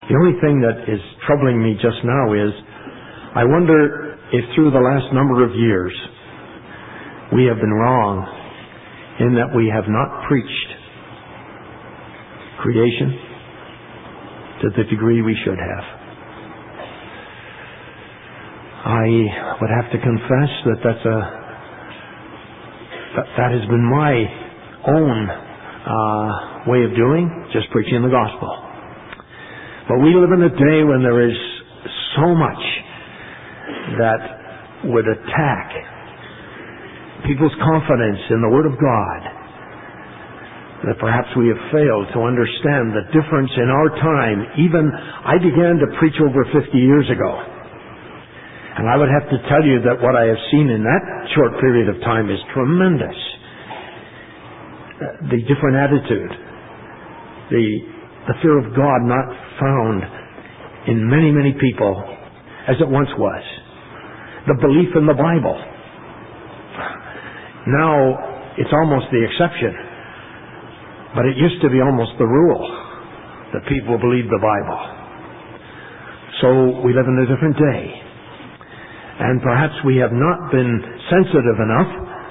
The only thing that is troubling me just now is I wonder if through the last number of years we have been wrong in that we have not preached creation to the degree we should have. I would have to confess that that has been my own way of doing, just preaching the gospel. But we live in a day when there is so much that would attack people's confidence in the Word of God that perhaps we have failed to understand the difference in our time. Even I began to preach over 50 years ago. And I would have to tell you that what I have seen in that short period of time is tremendous. The different attitude, the fear of God not found in many, many people as it once was. The belief in the Bible. Now it's almost the exception, but it used to be almost the rule that people believe the Bible. So we live in a different day. And perhaps we have not been sensitive enough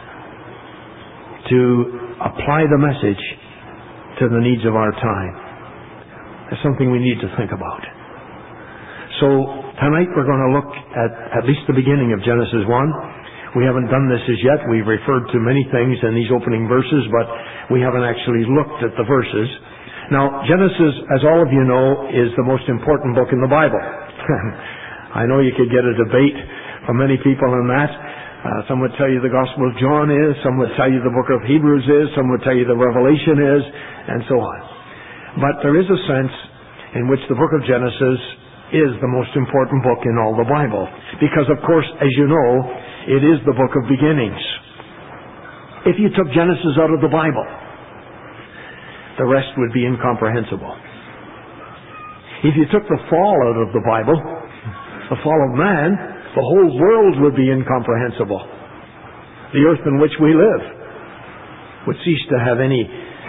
to apply the message to the needs of our time. That's something we need to think about. So tonight we're going to look at least the beginning of Genesis 1. We haven't done this as yet. We've referred to many things in these opening verses, but we haven't actually looked at the verses. Now, Genesis, as all of you know, is the most important book in the Bible. I know you could get a debate from many people on that. Some would tell you the Gospel of John is, some would tell you the book of Hebrews is, some would tell you the Revelation is, and so on. But there is a sense in which the book of Genesis is the most important book in all the Bible. Because, of course, as you know, it is the book of beginnings. If you took Genesis out of the Bible, the rest would be incomprehensible. If you took the fall out of the Bible, the fall of man, the whole world would be incomprehensible. The earth in which we live would cease to have any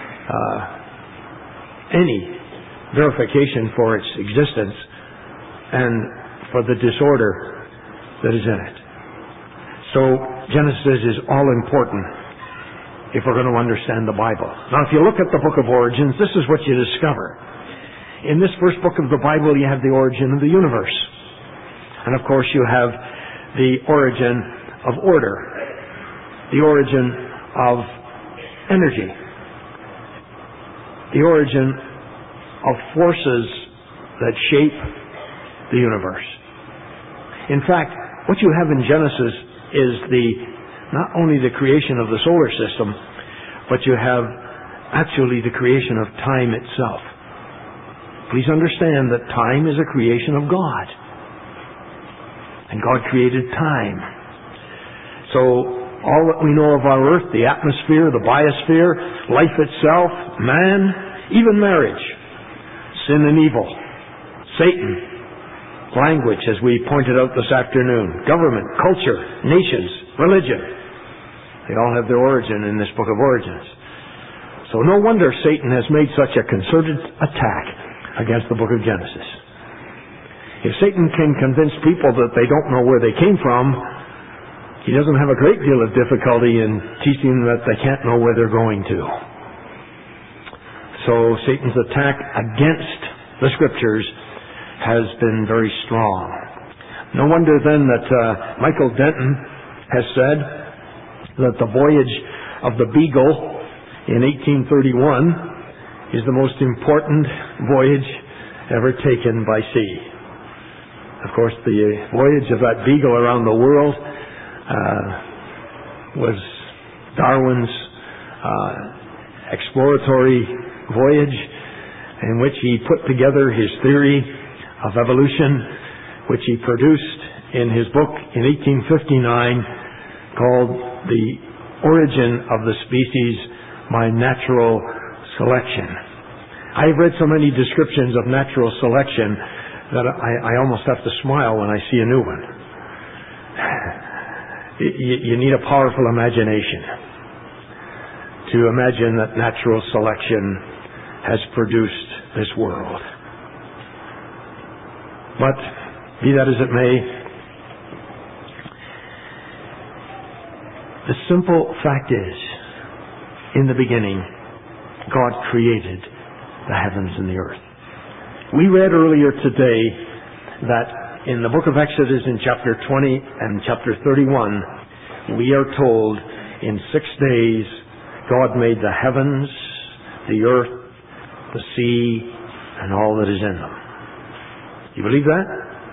verification for its existence and for the disorder that is in it. So Genesis is all important if we're going to understand the Bible. Now, if you look at the book of Origins, this is what you discover. In this first book of the Bible, you have the origin of the universe. And of course, you have the origin of order, the origin of energy, the origin of forces that shape the universe. In fact, what you have in Genesis is not only the creation of the solar system, but you have actually the creation of time itself. Please understand that time is a creation of God. And God created time. So all that we know of our earth, the atmosphere, the biosphere, life itself, man, even marriage, sin and evil, Satan, language, as we pointed out this afternoon, government, culture, nations, religion, they all have their origin in this book of Origins. So no wonder Satan has made such a concerted attack against the book of Genesis. If Satan can convince people that they don't know where they came from, he doesn't have a great deal of difficulty in teaching them that they can't know where they're going to. So Satan's attack against the Scriptures has been very strong. No wonder then that Michael Denton has said that the voyage of the Beagle in 1831 is the most important voyage ever taken by sea. Of course, the voyage of that Beagle around the world was Darwin's exploratory voyage in which he put together his theory of evolution, which he produced in his book in 1859 called The Origin of the Species by Natural Selection. I've read so many descriptions of natural selection that I almost have to smile when I see a new one. You need a powerful imagination to imagine that natural selection has produced this world. But be that as it may, the simple fact is, in the beginning, God created the heavens and the earth. We read earlier today that in the book of Exodus in chapter 20 and chapter 31, we are told in 6 days God made the heavens, the earth, the sea, and all that is in them. You believe that?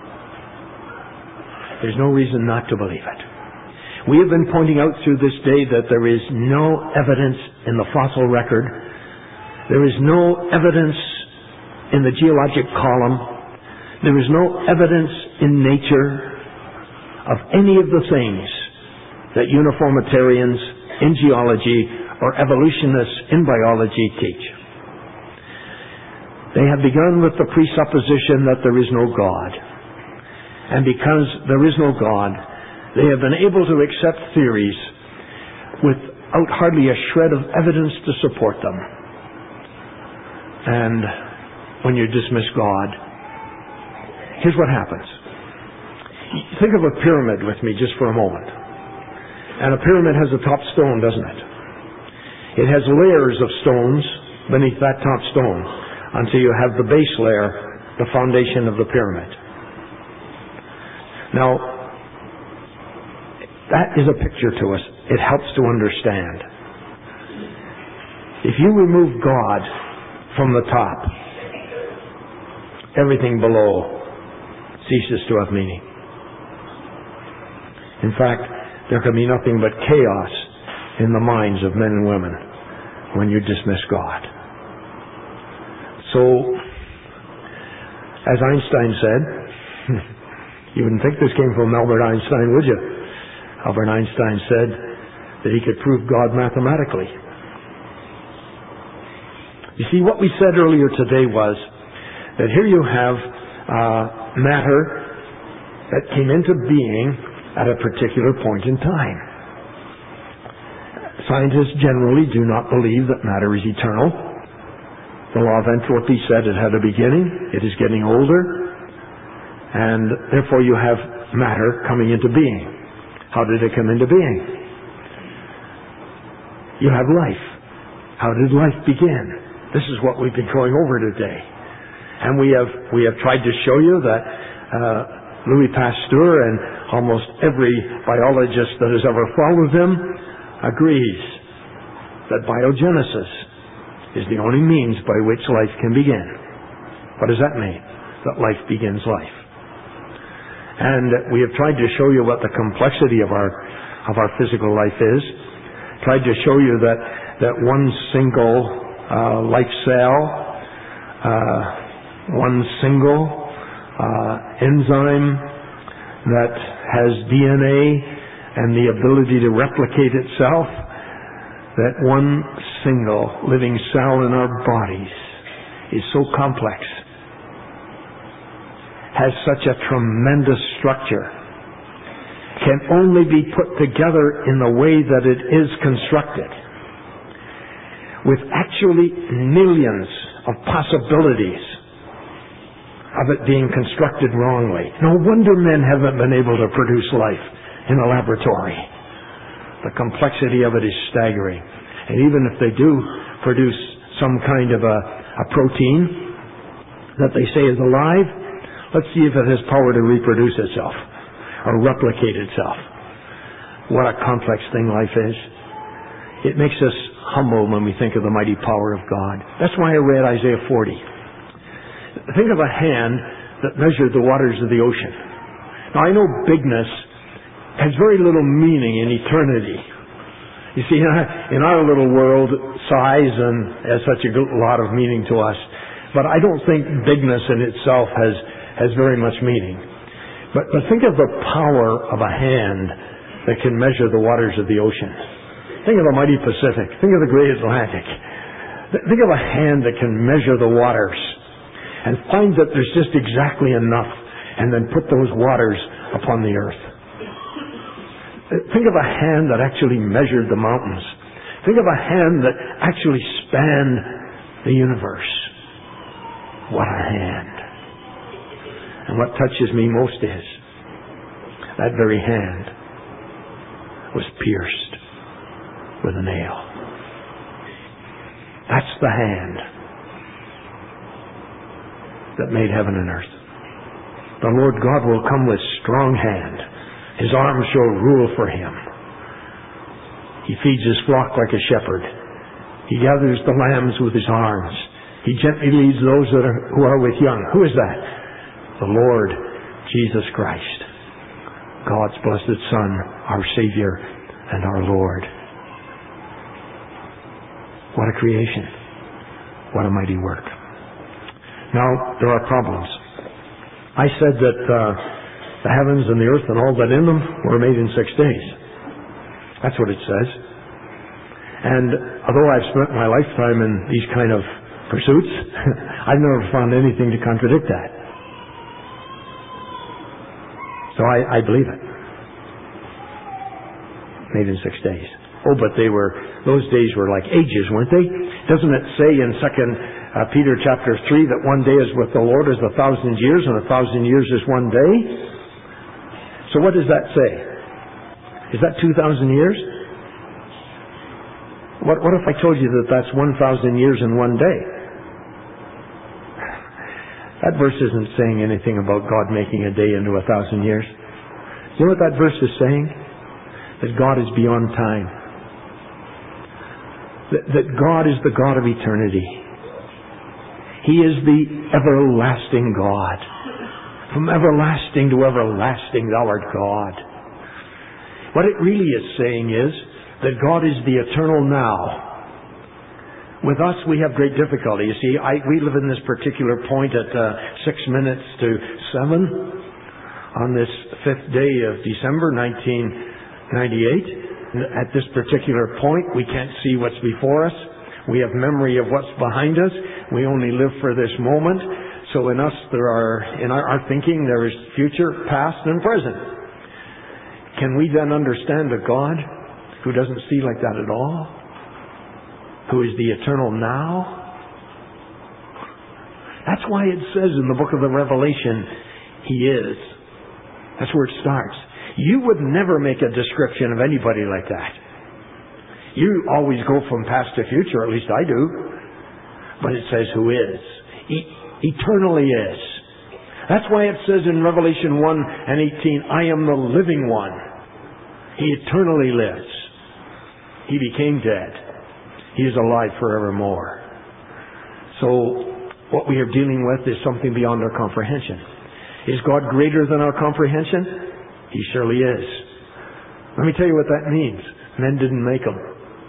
There's no reason not to believe it. We have been pointing out through this day that there is no evidence in the fossil record. There is no evidence in the geologic column. There is no evidence in nature of any of the things that uniformitarians in geology or evolutionists in biology teach. They have begun with the presupposition that there is no God. And because there is no God, they have been able to accept theories without hardly a shred of evidence to support them. And when you dismiss God, here's what happens. Think of a pyramid with me just for a moment. And a pyramid has a top stone, doesn't it? It has layers of stones beneath that top stone until you have the base layer, the foundation of the pyramid. Now, that is a picture to us. It helps to understand. If you remove God from the top, everything below ceases to have meaning. In fact, there can be nothing but chaos in the minds of men and women when you dismiss God. So, as Einstein said, you wouldn't think this came from Albert Einstein, would you? Albert Einstein said that he could prove God mathematically. You see, what we said earlier today was that here you have matter that came into being at a particular point in time. Scientists generally do not believe that matter is eternal. The law of entropy said it had a beginning. It is getting older. And therefore you have matter coming into being. How did it come into being? You have life. How did life begin? This is what we've been going over today. And we have tried to show you that Louis Pasteur and almost every biologist that has ever followed him agrees that biogenesis is the only means by which life can begin. What does that mean? That life begins life. And we have tried to show you what the complexity of our physical life is. Tried to show you that one single life cell, one single enzyme that has DNA and the ability to replicate itself, that one single living cell in our bodies is so complex, has such a tremendous structure, can only be put together in the way that it is constructed, with actually millions of possibilities of it being constructed wrongly. No wonder men haven't been able to produce life in a laboratory. The complexity of it is staggering. And even if they do produce some kind of a protein that they say is alive, let's see if it has power to reproduce itself or replicate itself. What a complex thing life is. It makes us humble when we think of the mighty power of God. That's why I read Isaiah 40. Think of a hand that measured the waters of the ocean. Now, I know bigness has very little meaning in eternity. You see, in our little world, size has such a lot of meaning to us. But I don't think bigness in itself has very much meaning. But think of the power of a hand that can measure the waters of the ocean. Think of the mighty Pacific. Think of the great Atlantic. Think of a hand that can measure the waters and find that there's just exactly enough and then put those waters upon the earth. Think of a hand that actually measured the mountains. Think of a hand that actually spanned the universe. What a hand. And what touches me most is that very hand was pierced with a nail. That's the hand that made heaven and earth. The Lord God will come with strong hand. His arms shall rule for him. He feeds his flock like a shepherd. He gathers the lambs with his arms. He gently leads those who are with young. Who is that? The Lord Jesus Christ, God's blessed Son, our Savior and our Lord. What a creation. What a mighty work. Now, there are problems. I said that the heavens and the earth and all that in them were made in 6 days. That's what it says. And although I've spent my lifetime in these kind of pursuits, I've never found anything to contradict that. So I believe it. Made in 6 days. Oh, but those days were like ages, weren't they? Doesn't it say in 2 Peter chapter 3 that one day is with the Lord as 1,000 years and 1,000 years is one day? So what does that say? Is that 2,000 years? What if I told you that that's 1,000 years in one day? That verse isn't saying anything about God making a day into 1,000 years. You know what that verse is saying? That God is beyond time. That God is the God of eternity. He is the everlasting God. From everlasting to everlasting thou art God. What it really is saying is that God is the eternal now. With us, we have great difficulty. You see, we live in this particular point at 6 minutes to 7 on this 5th day of December 1998. At this particular point, we can't see what's before us. We have memory of what's behind us. We only live for this moment. So in us, in our thinking, there is future, past, and present. Can we then understand a God who doesn't see like that at all? Who is the eternal now? That's why it says in the book of the Revelation, He is. That's where it starts. You would never make a description of anybody like that. You always go from past to future, at least I do. But it says who is. Eternally is. That's why it says in Revelation 1:18, I am the living one. He eternally lives. He became dead. He is alive forevermore. So what we are dealing with is something beyond our comprehension. Is God greater than our comprehension? He surely is. Let me tell you what that means. Men didn't make him.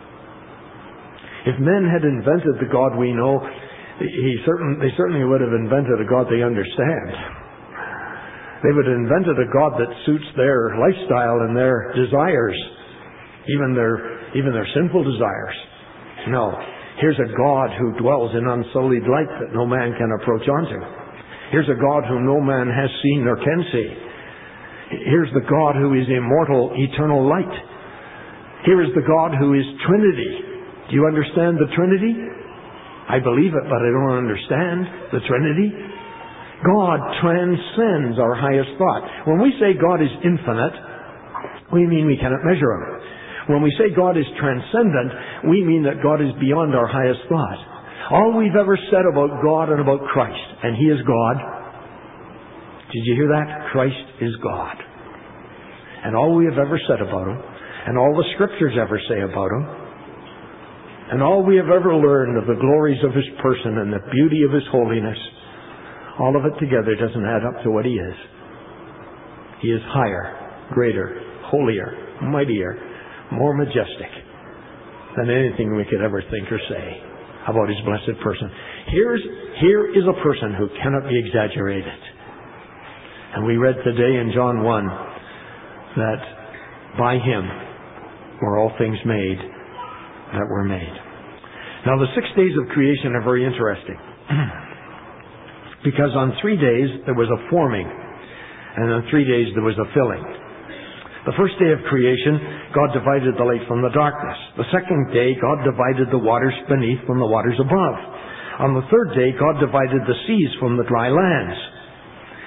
If men had invented the God we know, they certainly would have invented a God they understand. They would have invented a God that suits their lifestyle and their desires, even their sinful desires. No. Here's a God who dwells in unsullied light that no man can approach unto. Here's a God whom no man has seen nor can see. Here's the God who is immortal, eternal light. Here is the God who is Trinity. Do you understand the Trinity? I believe it, but I don't understand the Trinity. God transcends our highest thought. When we say God is infinite, we mean we cannot measure Him. When we say God is transcendent, we mean that God is beyond our highest thought. All we've ever said about God and about Christ, and He is God. Did you hear that? Christ is God. And all we have ever said about Him, and all the Scriptures ever say about Him, and all we have ever learned of the glories of His person and the beauty of His holiness, all of it together doesn't add up to what He is. He is higher, greater, holier, mightier, more majestic than anything we could ever think or say about His blessed person. Here is a person who cannot be exaggerated. And we read today in John 1 that by Him were all things made that were made. Now the 6 days of creation are very interesting. Because on 3 days there was a forming, and on 3 days there was a filling. The first day of creation, God divided the light from the darkness. The second day, God divided the waters beneath from the waters above. On the third day, God divided the seas from the dry lands.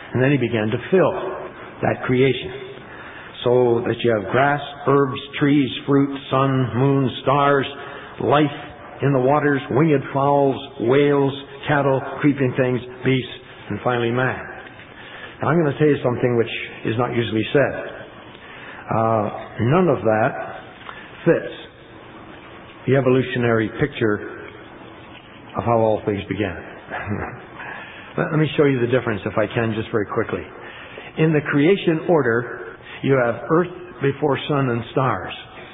And then he began to fill that creation. So that you have grass, herbs, trees, fruit, sun, moon, stars, life in the waters, winged fowls, whales, cattle, creeping things, beasts, and finally man. Now I'm going to tell you something which is not usually said. None of that fits the evolutionary picture of how all things began. Let me show you the difference, if I can, just very quickly. In the creation order, you have earth before sun and stars.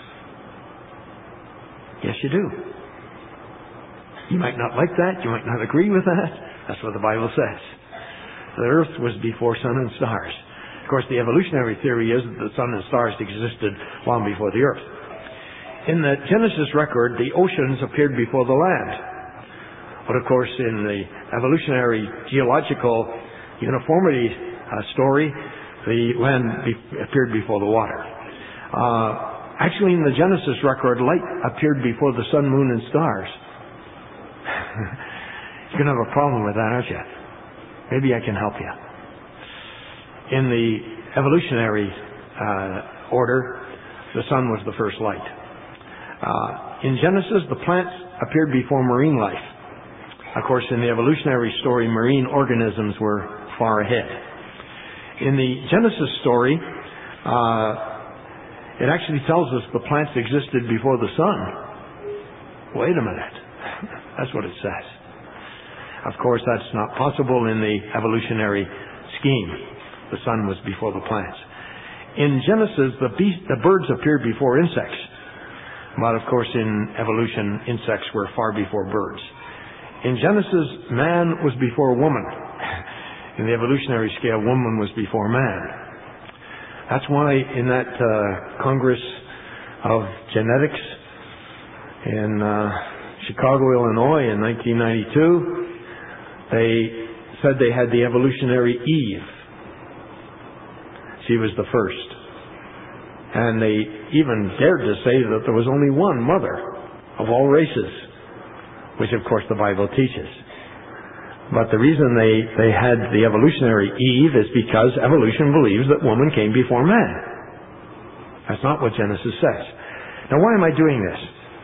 Yes, you do. You might not like that. You might not agree with that. That's what the Bible says. The earth was before sun and stars. Of course, the evolutionary theory is that the sun and stars existed long before the earth. In the Genesis record, the oceans appeared before the land. But of course, in the evolutionary geological uniformity story, the land appeared before the water. Actually, in the Genesis record, light appeared before the sun, moon, and stars. You're going to have a problem with that, aren't you? Maybe I can help you. In the evolutionary order, the sun was the first light. In Genesis, the plants appeared before marine life. Of course, in the evolutionary story, marine organisms were far ahead. In the Genesis story, it actually tells us the plants existed before the sun. Wait a minute. That's what it says. Of course, that's not possible in the evolutionary scheme. The sun was before the plants. In Genesis, the birds appeared before insects. But of course, in evolution, insects were far before birds. In Genesis, man was before woman. In the evolutionary scale, woman was before man. That's why in that Congress of Genetics in Chicago, Illinois in 1992, they said they had the evolutionary Eve. She was the first. And they even dared to say that there was only one mother of all races, which of course the Bible teaches. But the reason they had the evolutionary Eve is because evolution believes that woman came before man. That's not what Genesis says. Now, why am I doing this?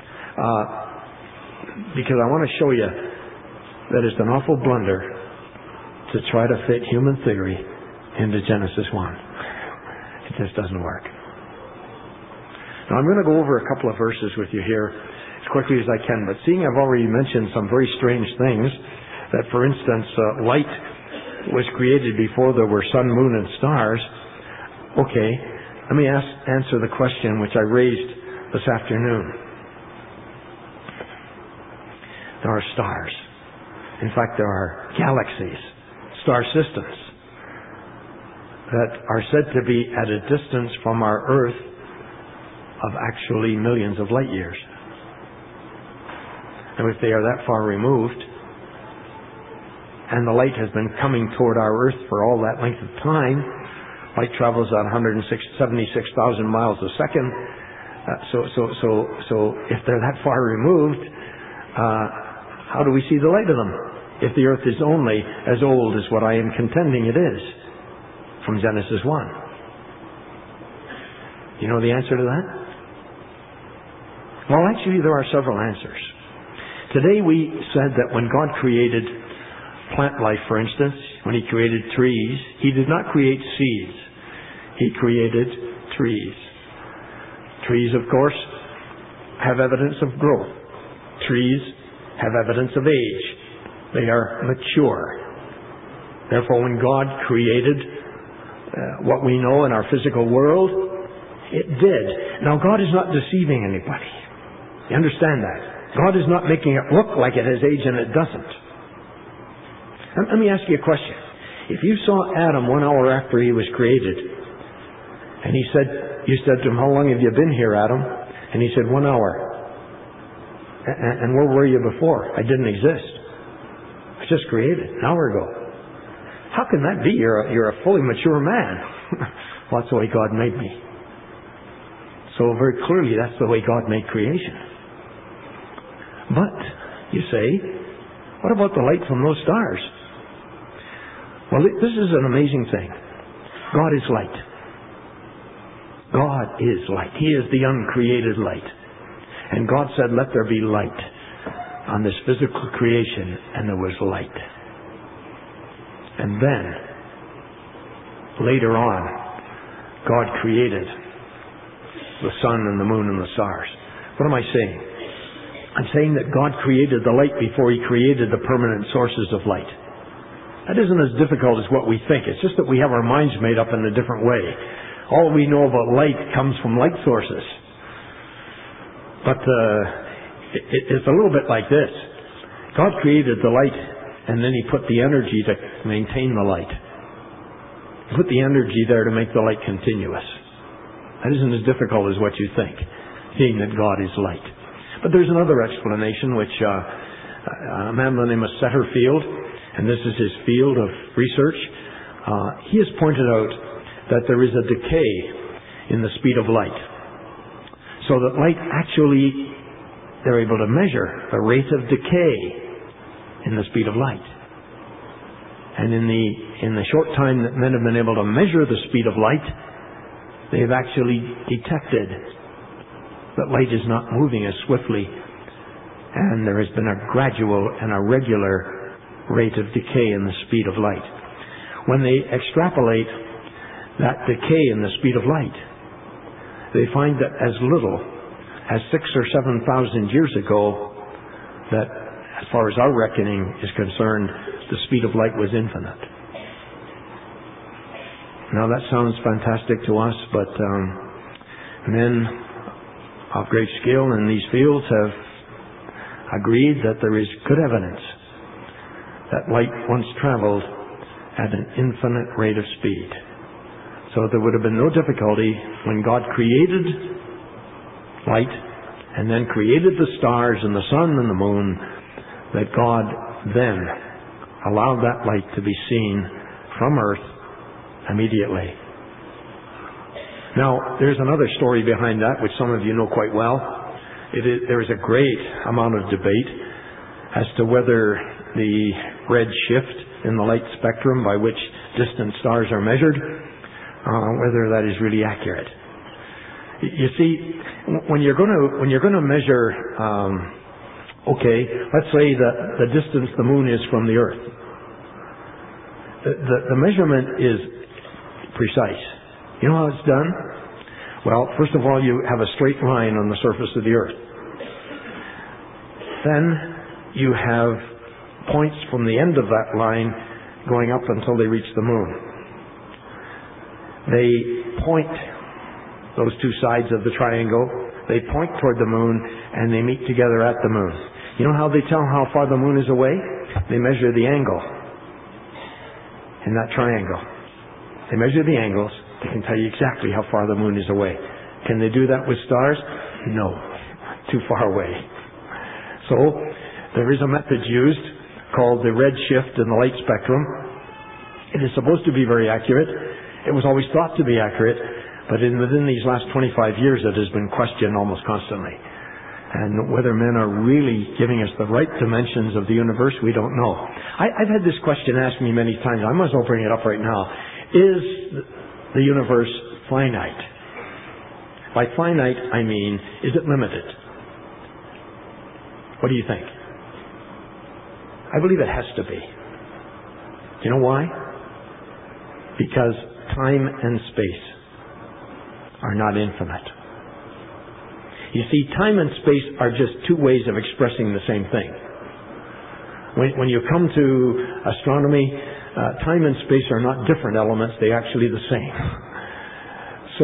Because I want to show you that it's an awful blunder to try to fit human theory into Genesis 1. It just doesn't work. Now, I'm going to go over a couple of verses with you here as quickly as I can, but seeing I've already mentioned some very strange things, that, for instance, light was created before there were sun, moon, and stars. Okay, let me answer the question which I raised this afternoon. There are stars. In fact, there are galaxies, star systems, that are said to be at a distance from our Earth of actually millions of light years. And if they are that far removed, and the light has been coming toward our Earth for all that length of time, light travels at 176,000 miles a second. So if they're that far removed, how do we see the light of them? If the Earth is only as old as what I am contending it is, from Genesis 1. You know the answer to that? Well, actually, there are several answers. Today we said that when God created plant life, for instance, when He created trees, He did not create seeds. He created trees. Trees, of course, have evidence of growth. Trees have evidence of age. They are mature. Therefore, when God created what we know in our physical world, it did. Now, God is not deceiving anybody. You understand that? God is not making it look like it has age and it doesn't. Let me ask you a question. If you saw Adam 1 hour after he was created, and you said to him, "How long have you been here, Adam?" And he said, 1 hour. And where were you before? I didn't exist. I was just created an hour ago. How can that be? You're a fully mature man. Well, that's the way God made me. So very clearly, that's the way God made creation. But, you say, what about the light from those stars? Well, this is an amazing thing. God is light. God is light. He is the uncreated light. And God said, let there be light on this physical creation, and there was light. And then, later on, God created the sun and the moon and the stars. What am I saying? I'm saying that God created the light before He created the permanent sources of light. That isn't as difficult as what we think. It's just that we have our minds made up in a different way. All we know about light comes from light sources. But it's a little bit like this. God created the light, and then He put the energy to maintain the light. He put the energy there to make the light continuous. That isn't as difficult as what you think, seeing that God is light. But there's another explanation which a man by the name of Setterfield, and this is his field of research, he has pointed out that there is a decay in the speed of light. So that light actually, they're able to measure the rate of decay in the speed of light. And in the short time that men have been able to measure the speed of light, they've actually detected that light is not moving as swiftly, and there has been a gradual and a regular rate of decay in the speed of light. When they extrapolate that decay in the speed of light, they find that as little as 6,000 or 7,000 years ago, that as far as our reckoning is concerned, the speed of light was infinite. Now that sounds fantastic to us, but men of great skill in these fields have agreed that there is good evidence that light once traveled at an infinite rate of speed. So there would have been no difficulty when God created light and then created the stars and the sun and the moon, that God then allowed that light to be seen from Earth immediately. Now, there's another story behind that, which some of you know quite well. There is a great amount of debate as to whether the red shift in the light spectrum by which distant stars are measured, whether that is really accurate. You see, when you're going to measure, let's say that the distance the moon is from the Earth. The measurement is precise. You know how it's done? Well, first of all, you have a straight line on the surface of the Earth. Then you have points from the end of that line going up until they reach the moon. They point, those two sides of the triangle, they point toward the moon and they meet together at the moon. You know how they tell how far the moon is away? They measure the angle in that triangle. They measure the angles. They can tell you exactly how far the moon is away. Can they do that with stars? No. Too far away. So, there is a method used called the red shift in the light spectrum. It is supposed to be very accurate. It was always thought to be accurate, but within these last 25 years it has been questioned almost constantly. And whether men are really giving us the right dimensions of the universe, we don't know. I've had this question asked me many times. I might as well bring it up right now. Is the universe finite? By finite, I mean, is it limited? What do you think? I believe it has to be. Do you know why? Because time and space are not infinite. You see, time and space are just two ways of expressing the same thing. When you come to astronomy, time and space are not different elements, they're actually the same. So,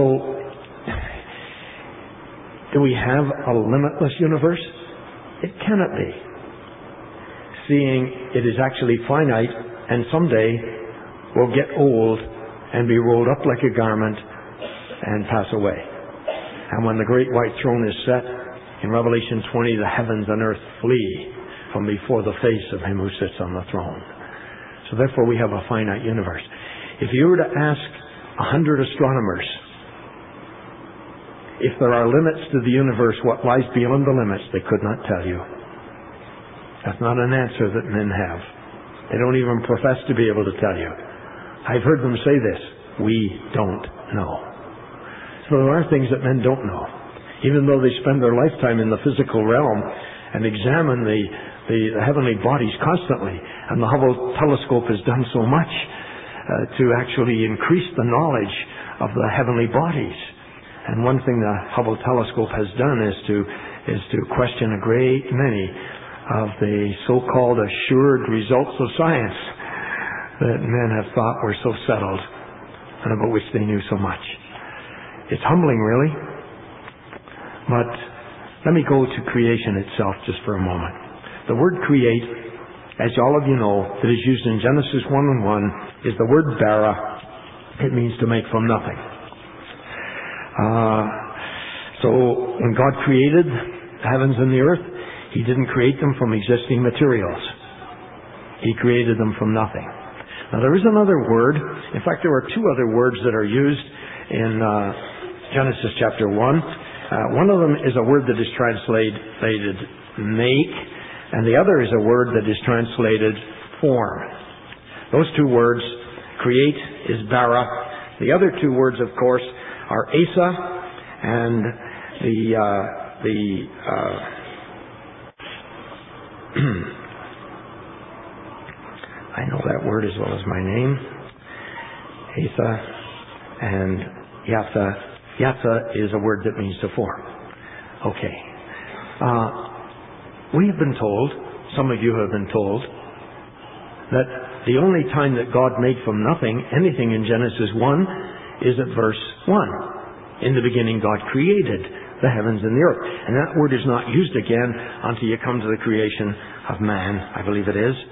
do we have a limitless universe? It cannot be. Seeing it is actually finite and someday will get old and be rolled up like a garment and pass away. And when the great white throne is set, in Revelation 20, the heavens and earth flee from before the face of Him who sits on the throne. So therefore we have a finite universe. If you were to ask 100 astronomers if there are limits to the universe, what lies beyond the limits, they could not tell you. That's not an answer that men have. They don't even profess to be able to tell you. I've heard them say this: we don't know. So there are things that men don't know. Even though they spend their lifetime in the physical realm and examine the heavenly bodies constantly, and the Hubble telescope has done so much to actually increase the knowledge of the heavenly bodies. And one thing the Hubble telescope has done is to question a great many of the so-called assured results of science that men have thought were so settled and about which they knew so much. It's humbling, really. But let me go to creation itself just for a moment. The word create, as all of you know, that is used in Genesis 1:1 is the word bara. It means to make from nothing. So when God created the heavens and the earth, He didn't create them from existing materials. He created them from nothing. Now there is another word. In fact, there are two other words that are used in Genesis chapter 1. One of them is a word that is translated make, and the other is a word that is translated form. Those two words, create is bara. The other two words, of course, are Asa, and I know that word as well as my name. Asa and Yatha. Yatha is a word that means to form. Okay. We have been told, some of you have been told, that the only time that God made from nothing anything in Genesis 1 is at verse 1. In the beginning God created the heavens and the earth. And that word is not used again until you come to the creation of man, I believe it is.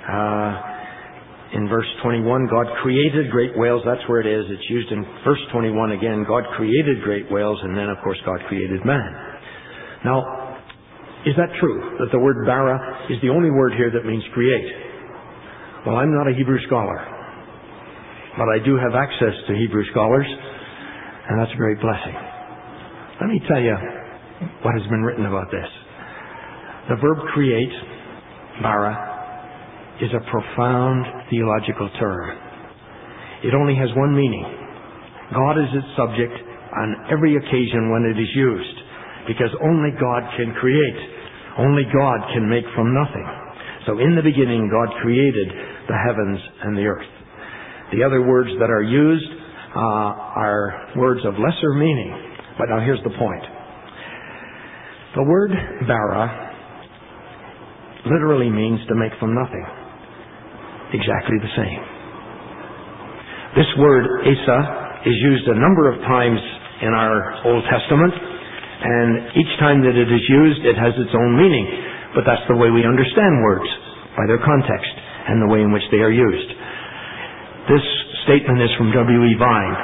In verse 21, God created great whales. That's where it is. It's used in verse 21 again. God created great whales, and then, of course, God created man. Now, is that true, that the word bara is the only word here that means create? Well, I'm not a Hebrew scholar, but I do have access to Hebrew scholars, and that's a great blessing. Let me tell you what has been written about this. The verb create, bara, is a profound theological term. It only has one meaning. God is its subject on every occasion when it is used, because only God can create. Only God can make from nothing. So in the beginning, God created the heavens and the earth. The other words that are used are words of lesser meaning. But now here's the point. The word bara literally means to make from nothing. Exactly the same. This word, Asa, is used a number of times in our Old Testament, and each time that it is used, it has its own meaning. But that's the way we understand words, by their context and the way in which they are used. This statement is from W.E. Vine.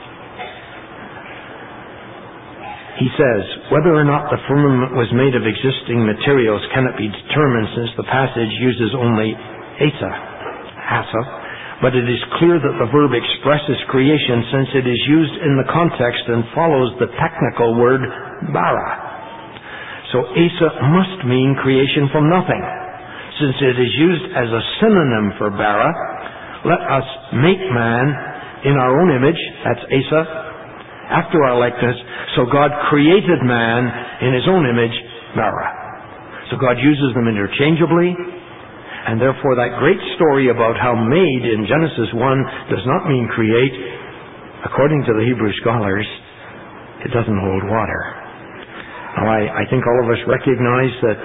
He says, whether or not the firmament was made of existing materials cannot be determined, since the passage uses only Asa, but it is clear that the verb expresses creation, since it is used in the context and follows the technical word bara. So Asa must mean creation from nothing. Since it is used as a synonym for bara, let us make man in our own image, that's Asa, after our likeness. So God created man in His own image, bara. So God uses them interchangeably, and therefore that great story about how made in Genesis 1 does not mean create. According to the Hebrew scholars, it doesn't hold water. Now, I think all of us recognize that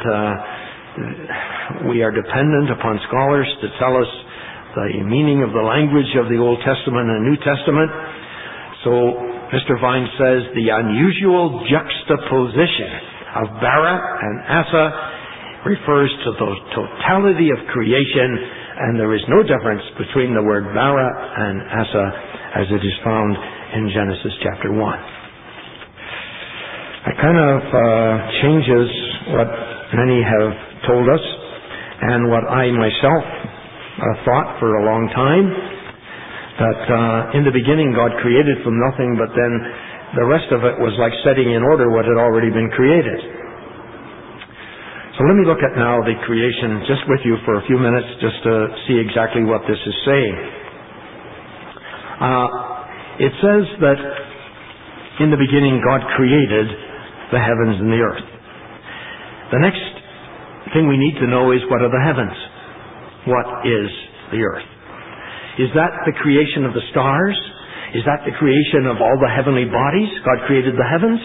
we are dependent upon scholars to tell us the meaning of the language of the Old Testament and New Testament. So Mr. Vine says the unusual juxtaposition of bara and Asa refers to the totality of creation, and there is no difference between the word bara and Asa as it is found in Genesis chapter 1. That kind of changes what many have told us and what I myself thought for a long time, that in the beginning God created from nothing, but then the rest of it was like setting in order what had already been created. So let me look at now the creation just with you for a few minutes, just to see exactly what this is saying. It says that in the beginning God created the heavens and the earth. The next thing we need to know is, what are the heavens? What is the earth? Is that the creation of the stars? Is that the creation of all the heavenly bodies? God created the heavens?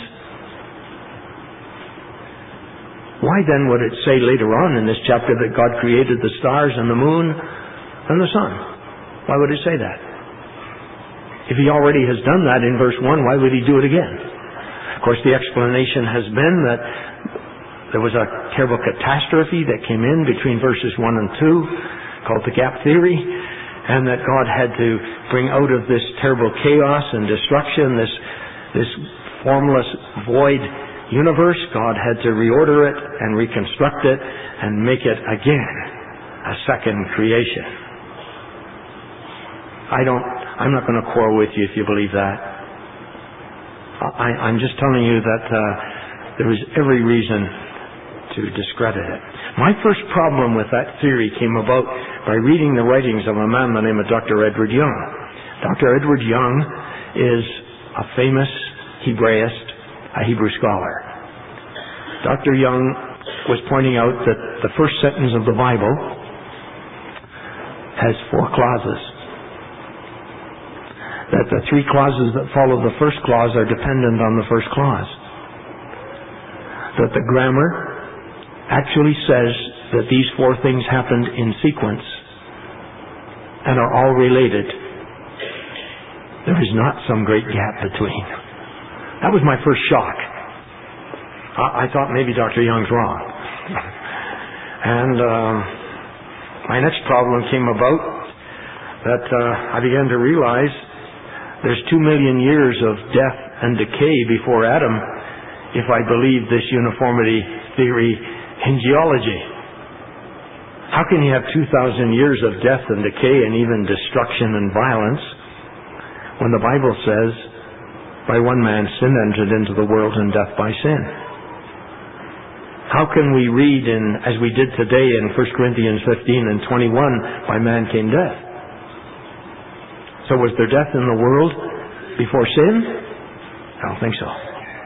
Why then would it say later on in this chapter that God created the stars and the moon and the sun? Why would it say that? If He already has done that in verse 1, why would He do it again? Of course, the explanation has been that there was a terrible catastrophe that came in between verses 1 and 2, called the gap theory, and that God had to bring out of this terrible chaos and destruction, this formless, void universe. God had to reorder it and reconstruct it and make it again a second creation. I'm not going to quarrel with you if you believe that. I'm just telling you that there is every reason to discredit it. My first problem with that theory came about by reading the writings of a man by the name of Dr. Edward Young. Dr. Edward Young is a famous Hebraist, a Hebrew scholar. Dr. Young was pointing out that the first sentence of the Bible has 4 clauses. That the 3 clauses that follow the first clause are dependent on the first clause. That the grammar actually says that these 4 things happened in sequence and are all related. There is not some great gap between. That was my first shock. I thought maybe Dr. Young's wrong. And my next problem came about that I began to realize there's 2 million years of death and decay before Adam if I believe this uniformity theory in geology. How can you have 2,000 years of death and decay and even destruction and violence when the Bible says, by one man sin entered into the world and death by sin? How can we read as we did today in 1 Corinthians 15 and 21, by man came death? So was there death in the world before sin? I don't think so.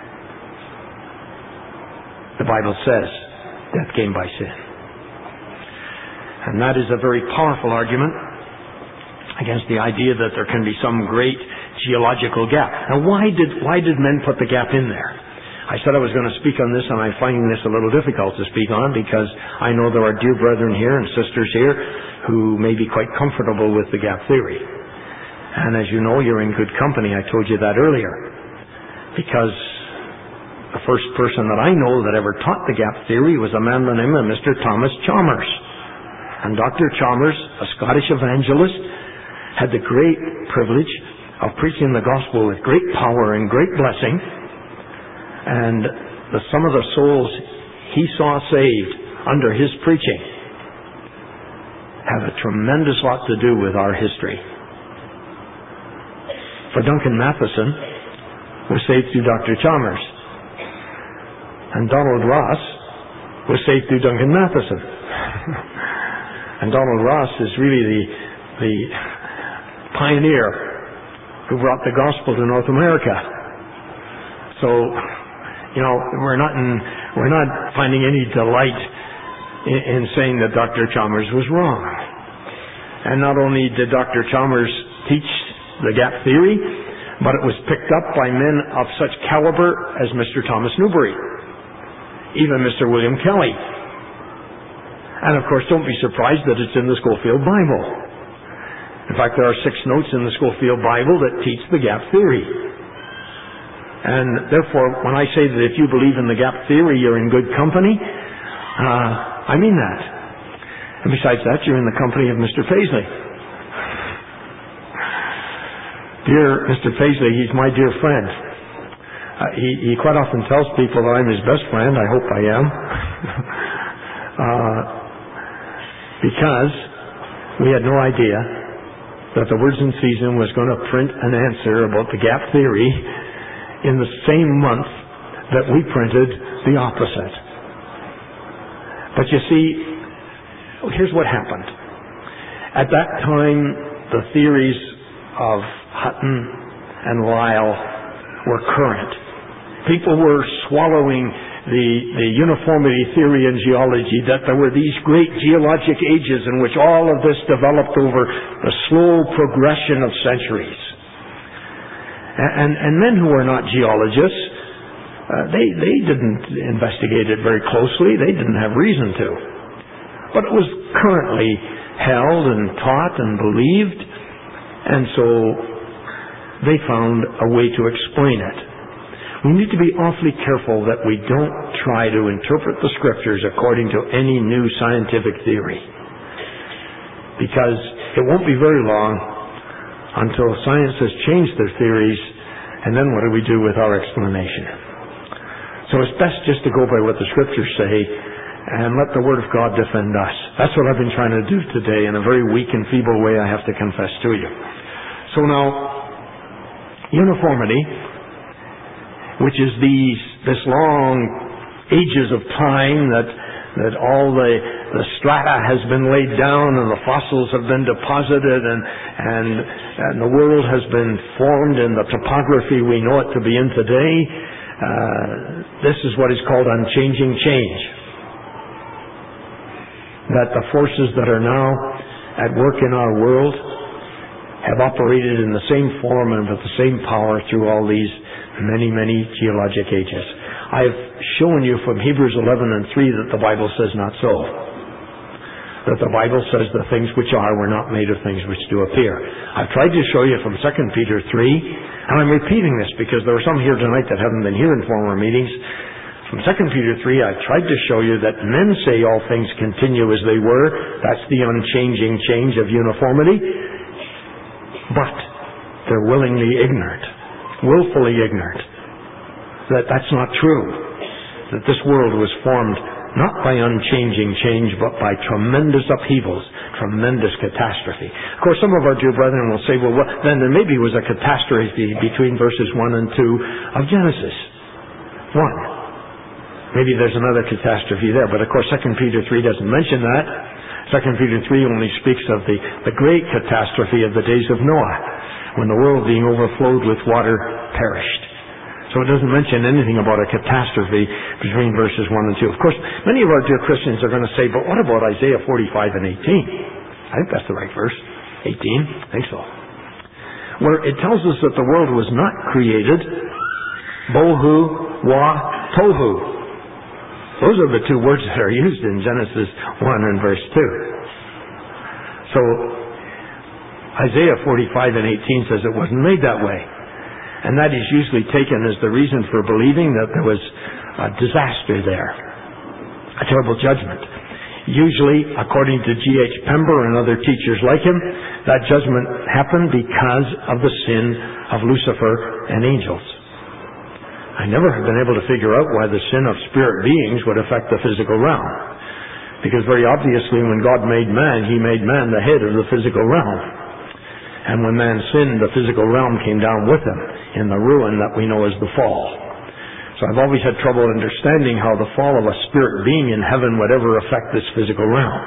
The Bible says death came by sin. And that is a very powerful argument against the idea that there can be some great geological gap. Now, why did men put the gap in there? I said I was going to speak on this, and I'm finding this a little difficult to speak on because I know there are dear brethren here and sisters here who may be quite comfortable with the gap theory. And as you know, you're in good company. I told you that earlier. Because the first person that I know that ever taught the gap theory was a man by the name of Mr. Thomas Chalmers. And Dr. Chalmers, a Scottish evangelist, had the great privilege of preaching the gospel with great power and great blessing. And some of the souls he saw saved under his preaching have a tremendous lot to do with our history. For Duncan Matheson was saved through Dr. Chalmers. And Donald Ross was saved through Duncan Matheson. And Donald Ross is really the pioneer who brought the gospel to North America. So, we're not finding any delight in saying that Dr. Chalmers was wrong. And not only did Dr. Chalmers teach the gap theory, but it was picked up by men of such caliber as Mr. Thomas Newberry, even Mr. William Kelly. And of course, don't be surprised that it's in the Scofield Bible. In fact, there are 6 notes in the Scofield Bible that teach the gap theory. And therefore, when I say that if you believe in the gap theory, you're in good company, I mean that. And besides that, you're in the company of Mr. Paisley. Dear Mr. Paisley, he's my dear friend. He quite often tells people that I'm his best friend. I hope I am. Because we had no idea that the Words in Season was going to print an answer about the gap theory in the same month that we printed the opposite. But you see, here's what happened. At that time, the theories of Hutton and Lyell were current. People were swallowing the uniformity theory in geology, that there were these great geologic ages in which all of this developed over a slow progression of centuries. And men who were not geologists, they didn't investigate it very closely. They didn't have reason to. But it was currently held and taught and believed, and so they found a way to explain it. We need to be awfully careful that we don't try to interpret the Scriptures according to any new scientific theory, because it won't be very long until science has changed their theories, and then what do we do with our explanation? So it's best just to go by what the Scriptures say and let the Word of God defend us. That's what I've been trying to do today in a very weak and feeble way, I have to confess to you. So now, uniformity, which is this long ages of time that all the strata has been laid down and the fossils have been deposited and the world has been formed in the topography we know it to be in today. This is what is called unchanging change. That the forces that are now at work in our world have operated in the same form and with the same power through all these many, many geologic ages. I've shown you from Hebrews 11 and 3 that the Bible says not so. That the Bible says the things which are were not made of things which do appear. I've tried to show you from 2 Peter 3, and I'm repeating this because there are some here tonight that haven't been here in former meetings. From 2 Peter 3, I've tried to show you that men say all things continue as they were. That's the unchanging change of uniformity. But they're willingly ignorant, willfully ignorant, that that's not true. That this world was formed not by unchanging change, but by tremendous upheavals, tremendous catastrophe. Of course, some of our dear brethren will say, well, then there maybe was a catastrophe between verses 1 and 2 of Genesis 1. Maybe there's another catastrophe there, but of course 2 Peter 3 doesn't mention that. 2 Peter 3 only speaks of the great catastrophe of the days of Noah, when the world being overflowed with water perished. So it doesn't mention anything about a catastrophe between verses 1 and 2. Of course, many of our dear Christians are going to say, but what about Isaiah 45 and 18? I think that's the right verse. 18? I think so. Where it tells us that the world was not created bohu wa tohu. Those are the two words that are used in Genesis 1 and verse 2. So Isaiah 45 and 18 says it wasn't made that way. And that is usually taken as the reason for believing that there was a disaster there, a terrible judgment. Usually, according to G.H. Pember and other teachers like him, that judgment happened because of the sin of Lucifer and angels. I never have been able to figure out why the sin of spirit beings would affect the physical realm. Because very obviously when God made man, He made man the head of the physical realm. And when man sinned, the physical realm came down with him in the ruin that we know as the fall. So I've always had trouble understanding how the fall of a spirit being in heaven would ever affect this physical realm.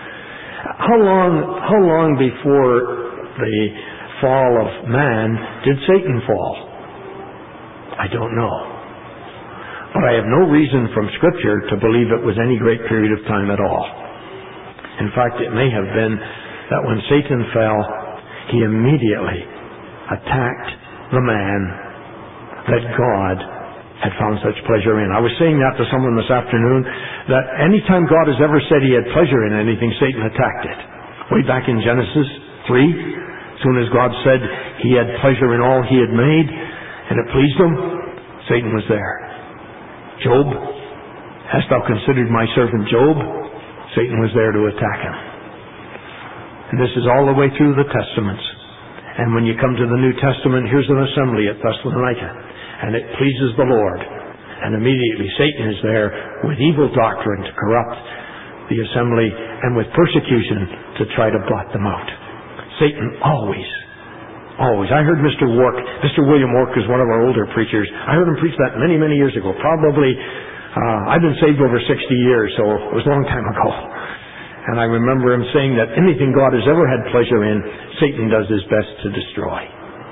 How long before the fall of man did Satan fall? I don't know. But I have no reason from Scripture to believe it was any great period of time at all. In fact, it may have been that when Satan fell, he immediately attacked the man that God had found such pleasure in. I was saying that to someone this afternoon, that anytime God has ever said He had pleasure in anything, Satan attacked it. Way back in Genesis 3, as soon as God said He had pleasure in all He had made, and it pleased Him, Satan was there. Job, hast thou considered my servant Job? Satan was there to attack him. And this is all the way through the Testaments. And when you come to the New Testament, here's an assembly at Thessalonica, and it pleases the Lord. And immediately Satan is there with evil doctrine to corrupt the assembly and with persecution to try to blot them out. Satan always. I heard Mr. William Wark is one of our older preachers. I heard him preach that many, many years ago. Probably, I've been saved over 60 years, so it was a long time ago. And I remember him saying that anything God has ever had pleasure in, Satan does his best to destroy.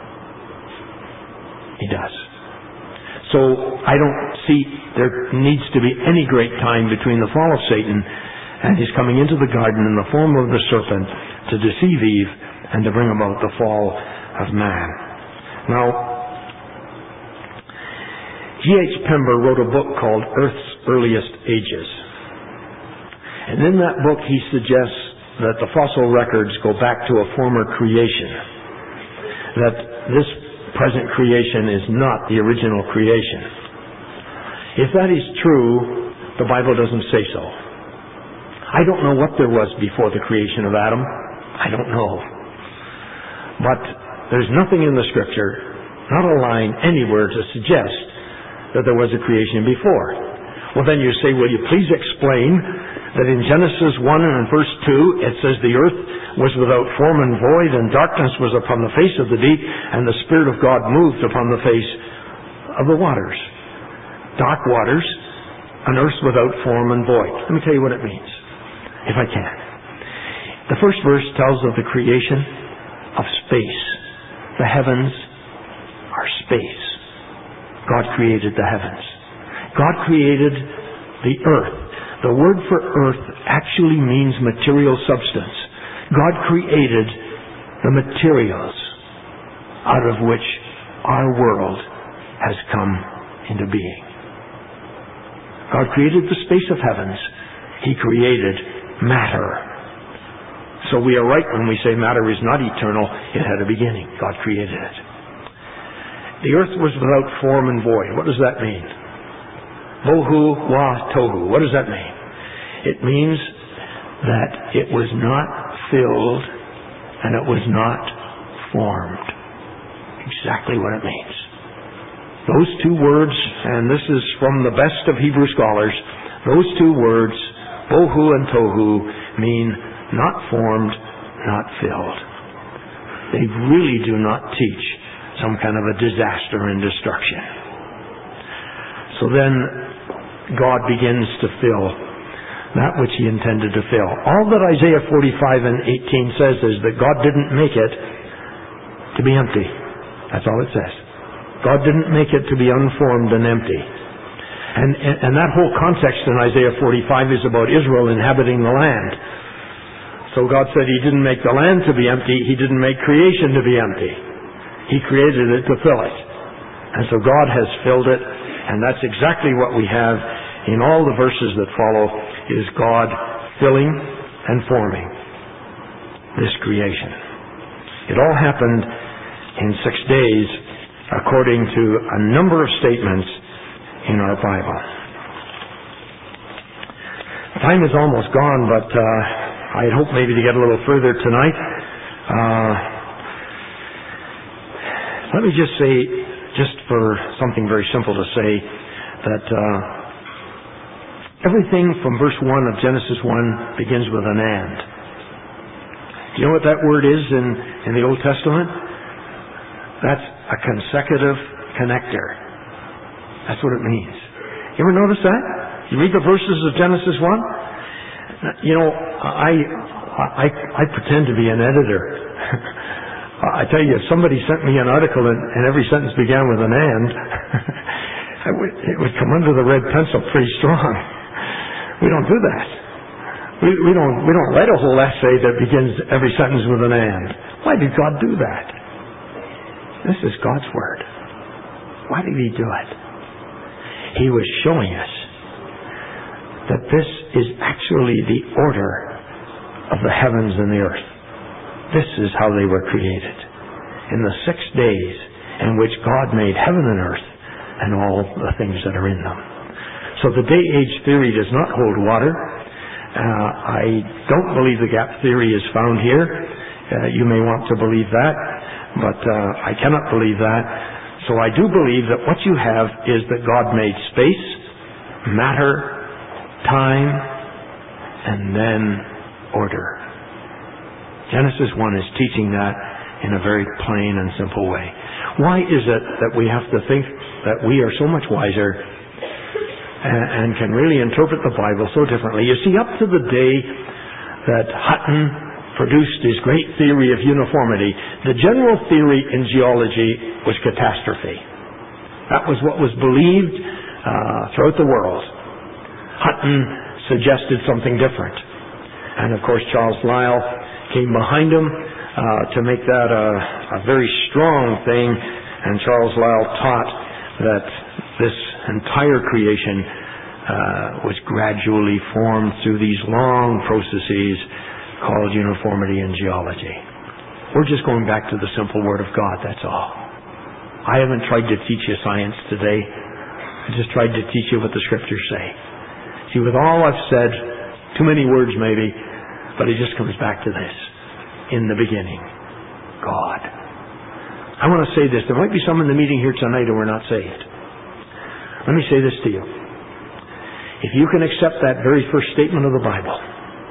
He does. So I don't see there needs to be any great time between the fall of Satan and his coming into the garden in the form of the serpent to deceive Eve and to bring about the fall of man. Now, G.H. Pember wrote a book called Earth's Earliest Ages. And in that book he suggests that the fossil records go back to a former creation. That this present creation is not the original creation. If that is true, the Bible doesn't say so. I don't know what there was before the creation of Adam. I don't know. But there's nothing in the Scripture, not a line anywhere to suggest that there was a creation before. Well, then you say, will you please explain that in Genesis 1 and in verse 2, it says the earth was without form and void, and darkness was upon the face of the deep, and the Spirit of God moved upon the face of the waters. Dark waters, an earth without form and void. Let me tell you what it means, if I can. The first verse tells of the creation of space. The heavens are space. God created the heavens. God created the earth. The word for earth actually means material substance. God created the materials out of which our world has come into being. God created the space of heavens. He created matter. So we are right when we say matter is not eternal. It had a beginning. God created it. The earth was without form and void. What does that mean? Bohu wa tohu. What does that mean? It means that it was not filled and it was not formed. Exactly what it means. Those two words, and this is from the best of Hebrew scholars, those two words, bohu and tohu, mean not formed, not filled. They really do not teach some kind of a disaster and destruction. So then God begins to fill that which He intended to fill. All that Isaiah 45 and 18 says is that God didn't make it to be empty. That's all it says. God didn't make it to be unformed and empty. And that whole context in Isaiah 45 is about Israel inhabiting the land. So God said He didn't make the land to be empty. He didn't make creation to be empty. He created it to fill it. And so God has filled it, and that's exactly what we have in all the verses that follow, is God filling and forming this creation. It all happened in 6 days according to a number of statements in our Bible. Time is almost gone, but I'd hope maybe to get a little further tonight. Let me just say, just for something very simple to say, that everything from verse 1 of Genesis 1 begins with an and. Do you know what that word is in the Old Testament? That's a consecutive connector. That's what it means. You ever notice that? You read the verses of Genesis 1? You know, I pretend to be an editor. I tell you, if somebody sent me an article and every sentence began with an and, it would come under the red pencil pretty strong. We don't do that. We don't write a whole essay that begins every sentence with an and. Why did God do that? This is God's Word. Why did He do it? He was showing us that this is actually the order of the heavens and the earth. This is how they were created. In the 6 days in which God made heaven and earth and all the things that are in them. So the day-age theory does not hold water. I don't believe the gap theory is found here. You may want to believe that, but I cannot believe that. So I do believe that what you have is that God made space, matter, time, and then order. Genesis 1 is teaching that in a very plain and simple way. Why is it that we have to think that we are so much wiser and can really interpret the Bible so differently? You see, up to the day that Hutton produced his great theory of uniformity. The general theory in geology was catastrophe. That was what was believed throughout the world. Hutton suggested something different. And of course Charles Lyell came behind him to make that a very strong thing. And Charles Lyell taught that this entire creation was gradually formed through these long processes called uniformity in geology. We're just going back to the simple Word of God, that's all. I haven't tried to teach you science today. I just tried to teach you what the Scriptures say. See, with all I've said, too many words maybe, but it just comes back to this. In the beginning, God. I want to say this. There might be some in the meeting here tonight who are not saved. Let me say this to you. If you can accept that very first statement of the Bible,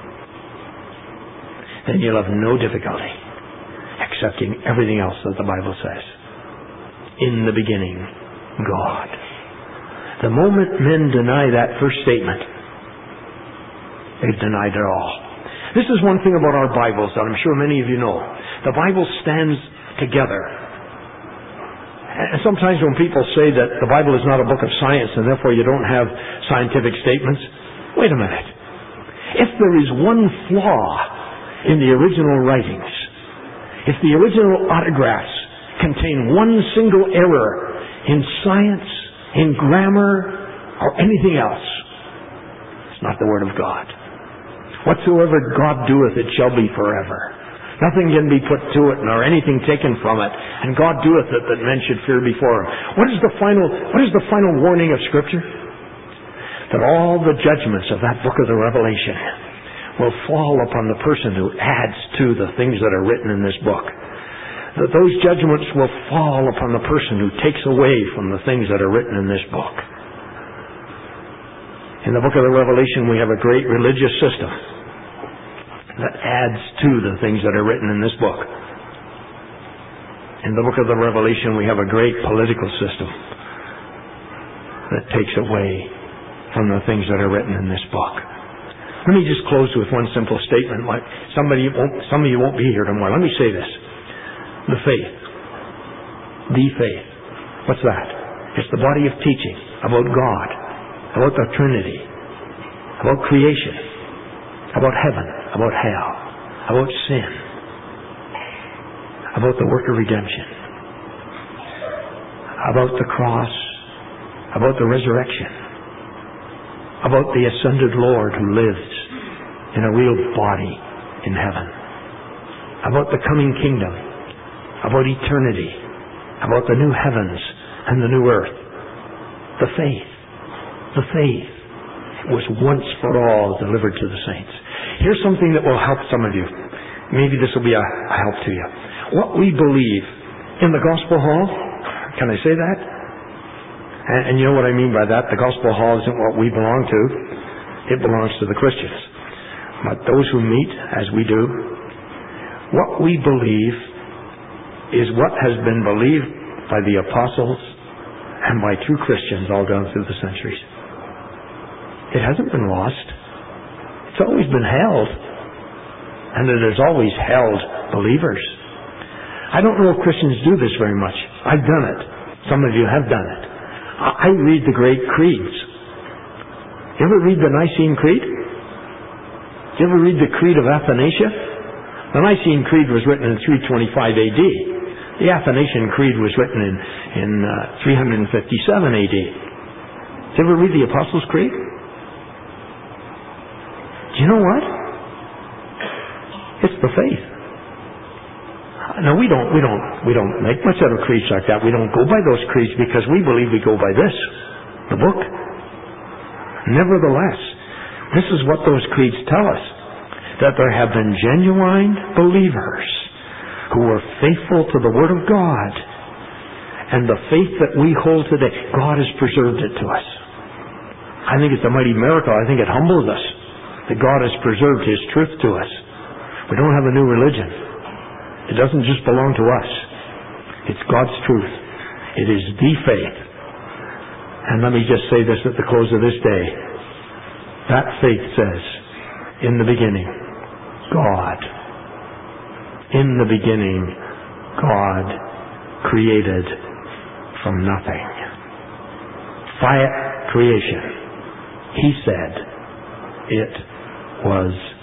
then you'll have no difficulty accepting everything else that the Bible says. In the beginning, God. The moment men deny that first statement, they've denied it all. This is one thing about our Bibles that I'm sure many of you know. The Bible stands together. And sometimes when people say that the Bible is not a book of science and therefore you don't have scientific statements, wait a minute. If there is one flaw in the original writings, if the original autographs contain one single error in science, in grammar, or anything else, it's not the Word of God. Whatsoever God doeth, it shall be forever. Nothing can be put to it, nor anything taken from it. And God doeth it that men should fear before Him. What is the final warning of Scripture? That all the judgments of that book of the Revelation will fall upon the person who adds to the things that are written in this book. That those judgments will fall upon the person who takes away from the things that are written in this book. In the book of the Revelation, we have a great religious system that adds to the things that are written in this book. In the book of the Revelation, we have a great political system that takes away from the things that are written in this book. Let me just close with one simple statement. Some of you won't be here tomorrow. Let me say this. The faith. The faith. What's that? It's the body of teaching about God, about the Trinity, about creation, about heaven, about hell, about sin, about the work of redemption, about the cross, about the resurrection, about the ascended Lord who lives in a real body in heaven, about the coming kingdom, about eternity, about the new heavens and the new earth. The faith was once for all delivered to the saints. Here's something that will help some of you. Maybe this will be a help to you. What we believe in the Gospel Hall, can I say that? And you know what I mean by that? The Gospel Hall isn't what we belong to. It belongs to the Christians. But those who meet, as we do, what we believe is what has been believed by the apostles and by true Christians all down through the centuries. It hasn't been lost. It's always been held. And it has always held believers. I don't know if Christians do this very much. I've done it. Some of you have done it. I read the great creeds. You ever read the Nicene Creed? You ever read the Creed of Athanasius? The Nicene Creed was written in 325 AD. The Athanasian Creed was written in 357 AD. Did you ever read the Apostles' Creed? Do you know what? It's the faith. Now we don't make much out of creeds like that. We don't go by those creeds because we believe we go by this, the book. Nevertheless, this is what those creeds tell us, that there have been genuine believers who were faithful to the Word of God, and the faith that we hold today, God has preserved it to us. I think it's a mighty miracle. I think it humbles us that God has preserved His truth to us. We don't have a new religion. It doesn't just belong to us. It's God's truth. It is the faith. And let me just say this at the close of this day. That faith says, in the beginning, God. In the beginning, God created from nothing. Creation. He said, it was